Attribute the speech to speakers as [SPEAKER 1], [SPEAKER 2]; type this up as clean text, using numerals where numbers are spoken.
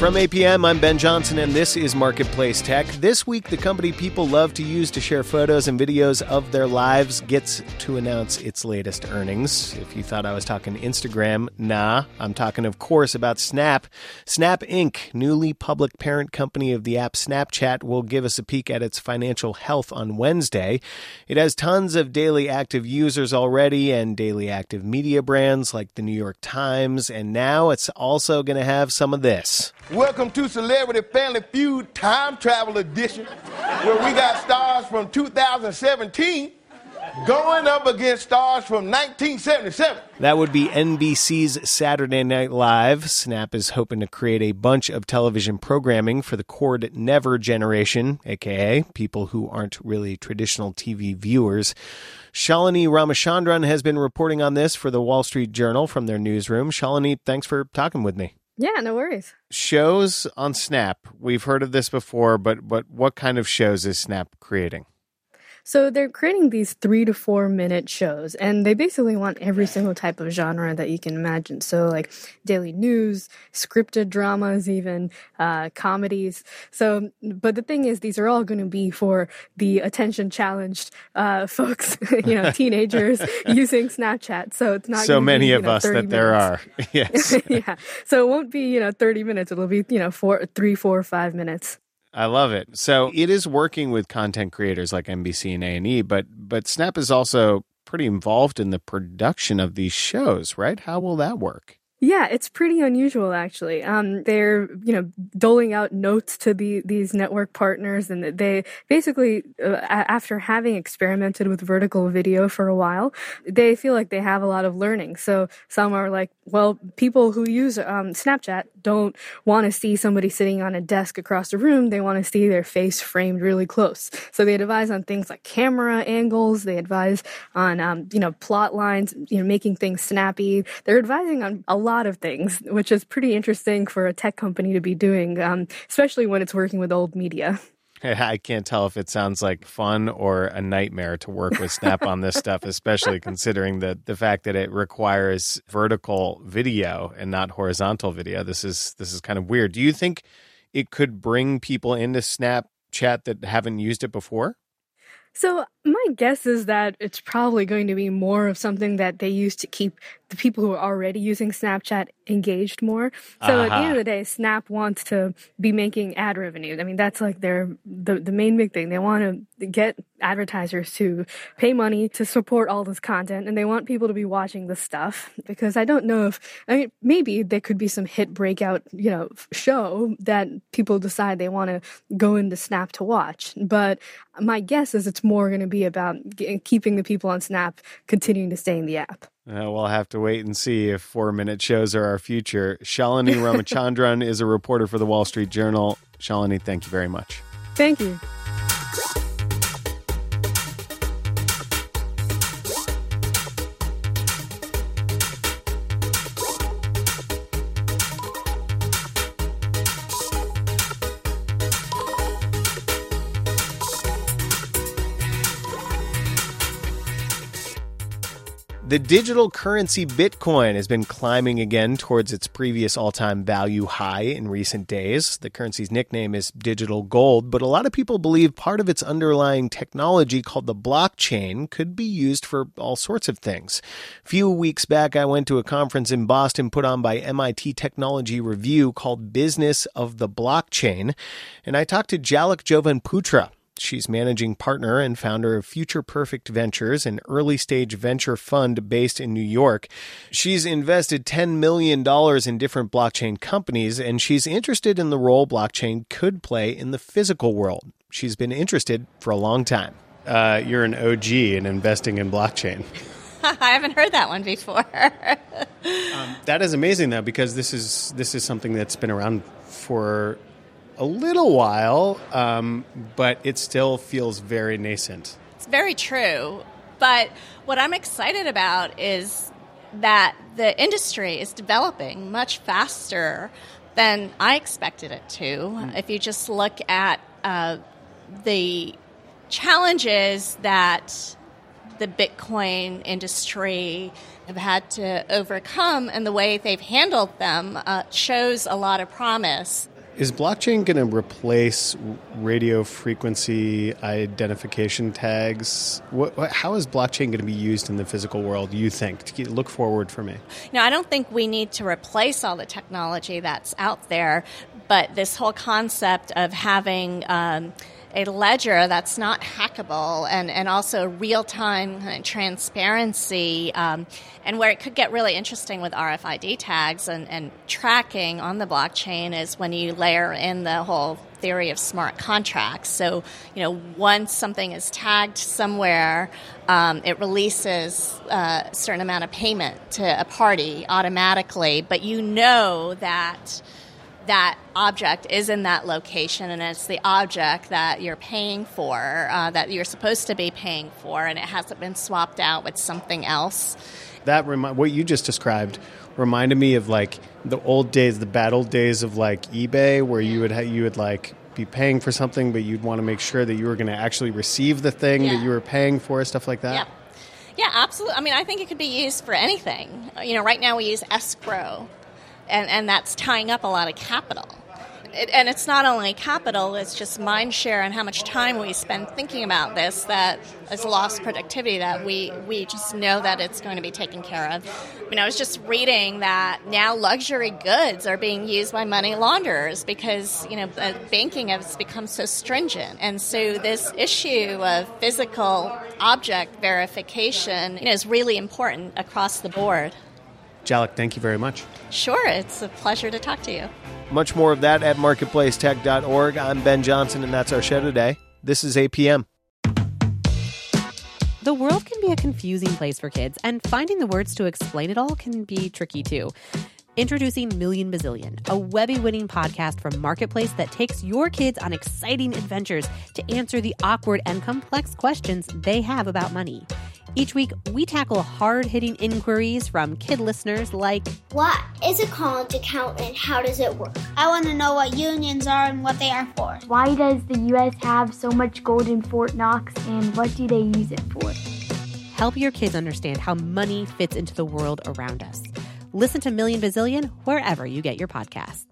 [SPEAKER 1] From APM, I'm Ben Johnson, and this is Marketplace Tech. This week, the company people love to use to share photos and videos of their lives gets to announce its latest earnings. If you thought I was talking Instagram, nah. I'm talking, of course, about Snap. Snap Inc., newly public parent company of the app Snapchat, will give us a peek at its financial health on Wednesday. It has tons of daily active users already and daily active media brands like the New York Times, and now it's also going to have some of this.
[SPEAKER 2] Welcome to Celebrity Family Feud Time Travel Edition, where we got stars from 2017 going up against stars from 1977.
[SPEAKER 1] That would be NBC's Saturday Night Live. Snap is hoping to create a bunch of television programming for the cord never generation, a.k.a. people who aren't really traditional TV viewers. Shalini Ramachandran has been reporting on this for the Wall Street Journal from their newsroom. Shalini, thanks for talking with me.
[SPEAKER 3] Yeah, no worries.
[SPEAKER 1] Shows on Snap. We've heard of this before, but what kind of shows is Snap creating?
[SPEAKER 3] So they're creating these 3 to 4 minute shows, and they basically want every single type of genre that you can imagine. So like daily news, scripted dramas, even comedies. So, but the thing is, these are all going to be for the attention challenged folks, teenagers using Snapchat. So it's not
[SPEAKER 1] so
[SPEAKER 3] gonna
[SPEAKER 1] many
[SPEAKER 3] be,
[SPEAKER 1] of us that there are. Yes.
[SPEAKER 3] Yeah. So it won't be 30 minutes. It'll be 3, 4, 5 minutes.
[SPEAKER 1] I love it. So it is working with content creators like NBC and A&E, but Snap is also pretty involved in the production of these shows, right? How will that work?
[SPEAKER 3] Yeah, it's pretty unusual, actually. They're, doling out notes to these network partners, and they basically, after having experimented with vertical video for a while, they feel like they have a lot of learning. So some are like, well, people who use Snapchat don't want to see somebody sitting on a desk across the room. They want to see their face framed really close. So they advise on things like camera angles. They advise on, plot lines, making things snappy. They're advising on a lot of things, which is pretty interesting for a tech company to be doing, especially when it's working with old media.
[SPEAKER 1] I can't tell if it sounds like fun or a nightmare to work with Snap on this stuff, especially considering the fact that it requires vertical video and not horizontal video. This is kind of weird. Do you think it could bring people into Snapchat that haven't used it before?
[SPEAKER 3] So my guess is that it's probably going to be more of something that they use to keep the people who are already using Snapchat engaged more. So at the end of the day, Snap wants to be making ad revenue. I mean, that's like the main big thing. They want to get advertisers to pay money to support all this content, and they want people to be watching this stuff, because I don't know maybe there could be some hit breakout, show that people decide they want to go into Snap to watch. But my guess is it's more going to be about keeping the people on Snap continuing to stay in the app.
[SPEAKER 1] We'll have to wait and see if 4-minute shows are our future. Shalini Ramachandran is a reporter for the Wall Street Journal. Shalini, thank you very much.
[SPEAKER 3] Thank you.
[SPEAKER 1] The digital currency Bitcoin has been climbing again towards its previous all-time value high in recent days. The currency's nickname is digital gold, but a lot of people believe part of its underlying technology called the blockchain could be used for all sorts of things. A few weeks back, I went to a conference in Boston put on by MIT Technology Review called Business of the Blockchain, and I talked to Jalak Jovan-Putra. She's managing partner and founder of Future Perfect Ventures, an early-stage venture fund based in New York. She's invested $10 million in different blockchain companies, and she's interested in the role blockchain could play in the physical world. She's been interested for a long time. You're an OG in investing in blockchain.
[SPEAKER 4] I haven't heard that one before.
[SPEAKER 1] That is amazing, though, because this is something that's been around for a little while, but it still feels very nascent.
[SPEAKER 4] It's very true. But what I'm excited about is that the industry is developing much faster than I expected it to. If you just look at the challenges that the Bitcoin industry have had to overcome and the way they've handled them shows a lot of promise.
[SPEAKER 1] Is blockchain going to replace radio frequency identification tags? How is blockchain going to be used in the physical world, you think? Look forward for me.
[SPEAKER 4] No, I don't think we need to replace all the technology that's out there, but this whole concept of having a ledger that's not hackable and also real-time transparency, and where it could get really interesting with RFID tags and tracking on the blockchain is when you layer in the whole theory of smart contracts. So, once something is tagged somewhere, it releases a certain amount of payment to a party automatically, but that object is in that location, and it's the object that you're paying for, that you're supposed to be paying for, and it hasn't been swapped out with something else.
[SPEAKER 1] What you just described reminded me of like the old days, the bad old days of like eBay, where you would like be paying for something, but you'd want to make sure that you were going to actually receive the thing that you were paying for, stuff like that.
[SPEAKER 4] Yeah, absolutely. I mean, I think it could be used for anything. Right now we use escrow. And that's tying up a lot of capital. And it's not only capital, it's just mind share and how much time we spend thinking about this that is lost productivity that we just know that it's going to be taken care of. I was just reading that now luxury goods are being used by money launderers because, banking has become so stringent. And so this issue of physical object verification is really important across the board.
[SPEAKER 1] Jalek, thank you very much.
[SPEAKER 4] Sure, it's a pleasure to talk to you.
[SPEAKER 1] Much more of that at marketplacetech.org. I'm Ben Johnson, and that's our show today. This is APM.
[SPEAKER 5] The world can be a confusing place for kids, and finding the words to explain it all can be tricky too. Introducing Million Bazillion, a Webby-winning podcast from Marketplace that takes your kids on exciting adventures to answer the awkward and complex questions they have about money. Each week, we tackle hard-hitting inquiries from kid listeners like,
[SPEAKER 6] what is a college account and how does it work? I want to know what unions are and what they are for.
[SPEAKER 7] Why does the U.S. have so much gold in Fort Knox and what do they use it for?
[SPEAKER 5] Help your kids understand how money fits into the world around us. Listen to Million Bazillion wherever you get your podcasts.